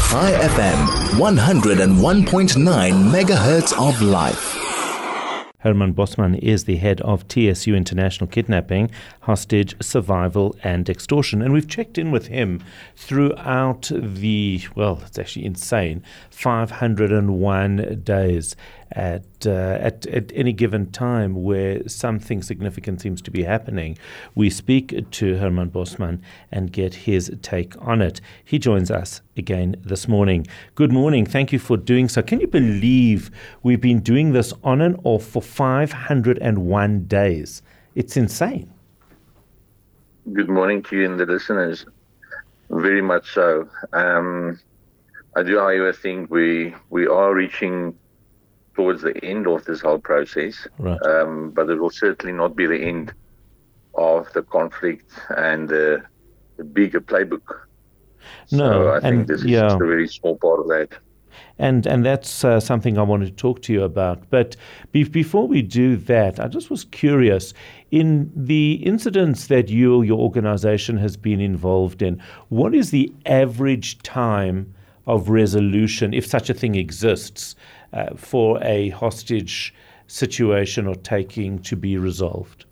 High FM, 101.9 megahertz of life. Herman Bosman is the head of TSU International Kidnapping, Hostage, Survival and Extortion. And we've checked in with him throughout it's actually insane, 501 days at any given time where something significant seems to be happening. We speak to Herman Bosman and get his take on it. He joins us again this morning. Good morning. Thank you for doing so. Can you believe we've been doing this on and off for 501 days? It's insane. Good morning to you and the listeners. Very much so. I do, however, think we are reaching towards the end of this whole process, right. But it will certainly not be the end of the conflict and the bigger playbook. So I think this is just a very small part of that. And that's something I wanted to talk to you about. But before we do that, I just was curious, in the incidents that you or your organization has been involved in, what is the average time of resolution, if such a thing exists, for a hostage situation or taking to be resolved?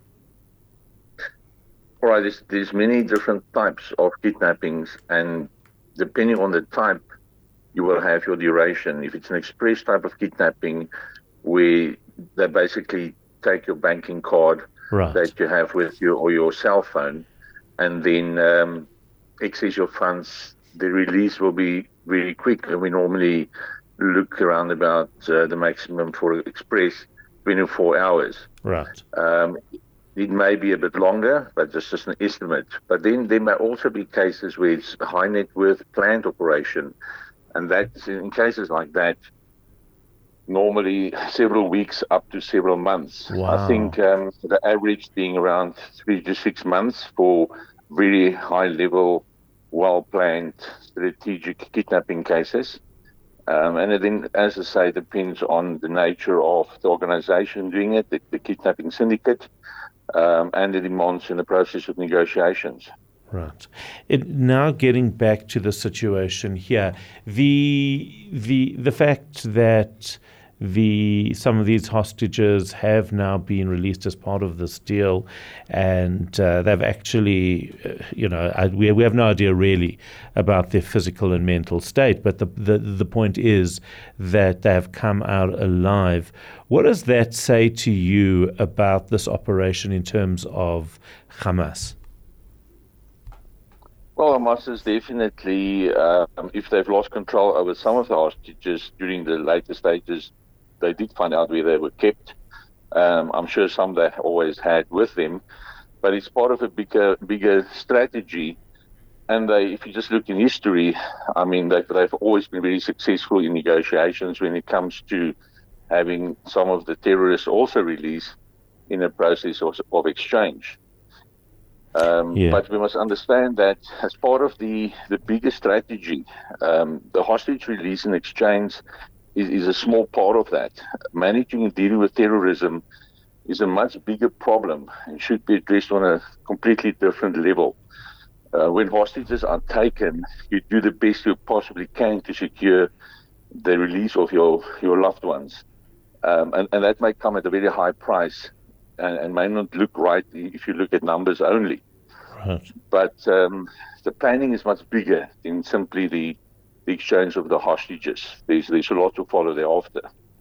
All right, there's many different types of kidnappings, and depending on the type, you will have your duration. If it's an express type of kidnapping, where they basically take your banking card right. that you have with you or your cell phone, and then access your funds, the release will be very quick. And we normally look around about the maximum for express 24 hours. Right. It may be a bit longer, but it's just an estimate. But then there may also be cases where it's a high net worth planned operation. And that's in cases like that, normally several weeks up to several months. Wow. I think the average being around 3 to 6 months for very high level, well-planned strategic kidnapping cases. And then, as I say, depends on the nature of the organization doing it, the kidnapping syndicate, and the demands in the process of negotiations. Right. Now getting back to the situation here, the fact that some of these hostages have now been released as part of this deal, and they've actually, we have no idea really about their physical and mental state, but the point is that they have come out alive. What does that say to you about this operation in terms of Hamas? Well, Hamas is definitely, if they've lost control over some of the hostages during the later stages, they did find out where they were kept. I'm sure some they always had with them, but it's part of a bigger strategy. And if you just look in history, I mean, they've always been very successful in negotiations when it comes to having some of the terrorists also released in a process of exchange. But we must understand that as part of the bigger strategy, the hostage release and exchange is a small part of that. Managing and dealing with terrorism is a much bigger problem and should be addressed on a completely different level. When hostages are taken, you do the best you possibly can to secure the release of your loved ones. And that may come at a very high price and may not look right if you look at numbers only. Right. But the planning is much bigger than simply the exchange of the hostages. There's a lot to follow thereafter.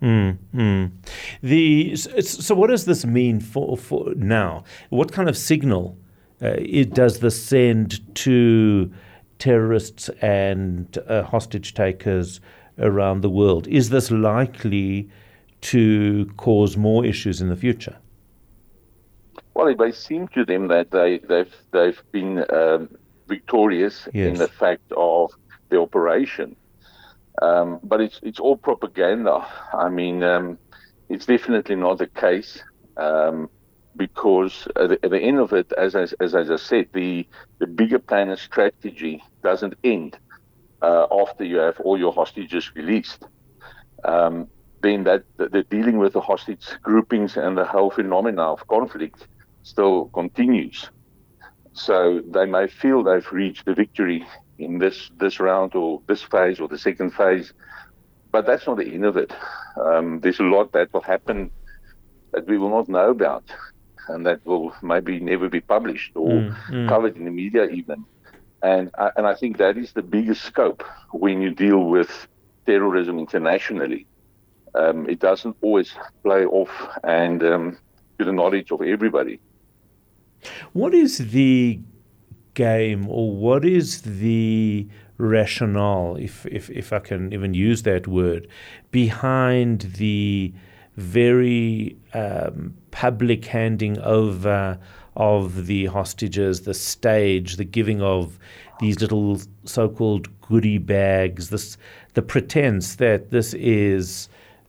So what does this mean for now? What kind of signal does this send to terrorists and hostage takers around the world? Is this likely to cause more issues in the future? Well, it may seem to them that they've been victorious in the fact of the operation, but it's all propaganda. I mean, it's definitely not the case, because at the end of it, as I just said, the bigger plan and strategy doesn't end after you have all your hostages released. Then that the dealing with the hostage groupings and the whole phenomena of conflict still continues. So they may feel they've reached the victory in this round or this phase or the second phase. But that's not the end of it. There's a lot that will happen that we will not know about, and that will maybe never be published or covered in the media even. And I think that is the biggest scope when you deal with terrorism internationally. It doesn't always play off and to the knowledge of everybody. What is the game, or what is the rationale, if I can even use that word, behind the very public handing over of the hostages, the stage, the giving of these little so-called goodie bags, the pretense that this is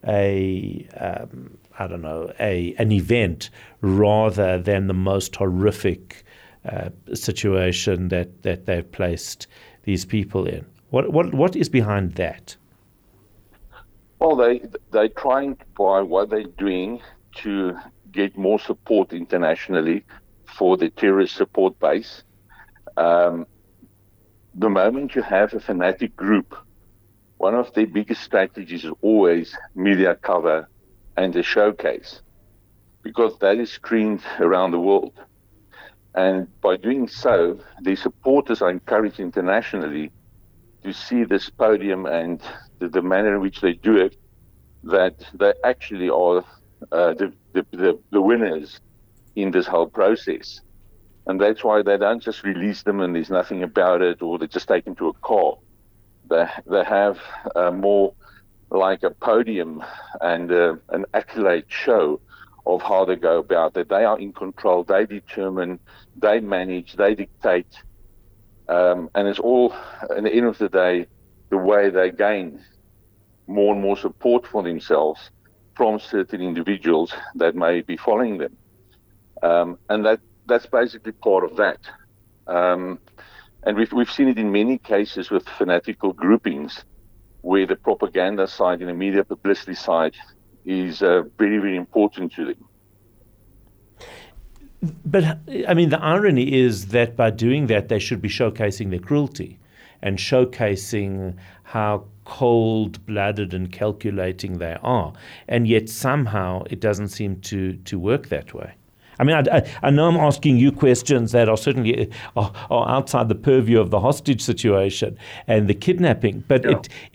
an event rather than the most horrific situation that they've placed these people in? What is behind that? Well, they're trying by what they're doing to get more support internationally for the terrorist support base. The moment you have a fanatic group, one of their biggest strategies is always media cover and a showcase, because that is screened around the world. And by doing so, the supporters are encouraged internationally to see this podium and the manner in which they do it, that they actually are the winners in this whole process. And that's why they don't just release them and there's nothing about it, or they just take them to a car. They have more like a podium and an accolade show of how they go about it. They are in control, they determine, they manage, they dictate. And it's all, at the end of the day, the way they gain more and more support for themselves from certain individuals that may be following them. And that's basically part of that. And we've seen it in many cases with fanatical groupings, where the propaganda side and the media publicity side is very, very important to them. But, I mean, the irony is that by doing that, they should be showcasing their cruelty and showcasing how cold-blooded and calculating they are. And yet somehow it doesn't seem to work that way. I mean, I know I'm asking you questions that are certainly are outside the purview of the hostage situation and the kidnapping, but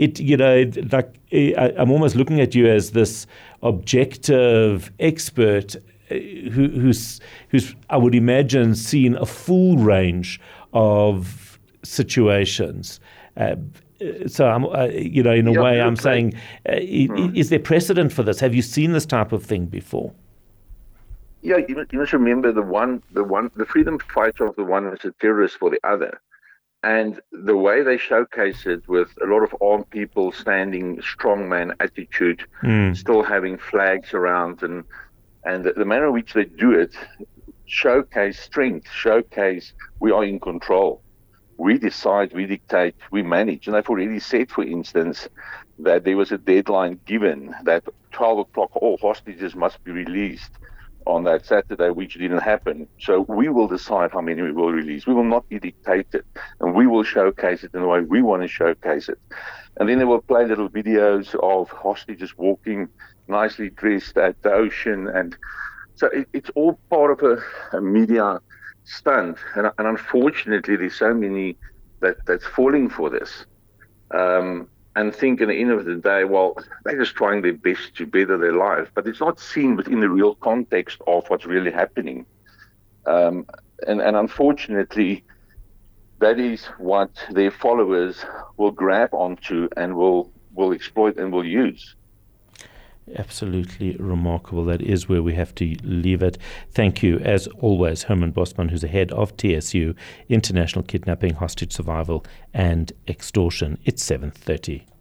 I'm almost looking at you as this objective expert who's I would imagine seen a full range of situations. So I'm, in a way, I'm saying, is there precedent for this? Have you seen this type of thing before? Yeah, you must remember the freedom fighter of the one is a terrorist for the other. And the way they showcase it with a lot of armed people standing, strongman attitude, still having flags around, and the manner in which they do it, showcase strength, showcase we are in control. We decide, we dictate, we manage. And I've already said, for instance, that there was a deadline given that 12 o'clock all hostages must be released on that Saturday, which didn't happen. So we will decide how many we will release. We will not be dictated, and we will showcase it in the way we want to showcase it. And then they will play little videos of hostages walking nicely dressed at the ocean. And so it's all part of a media stunt. And unfortunately, there's so many that's falling for this. And think at the end of the day, well, they're just trying their best to better their life, but it's not seen within the real context of what's really happening. And unfortunately, that is what their followers will grab onto and will exploit and will use. Absolutely remarkable. That is where we have to leave it. Thank you, as always, Herman Bosman, who's the head of TSU, International Kidnapping, Hostage Survival and Extortion. It's 7:30.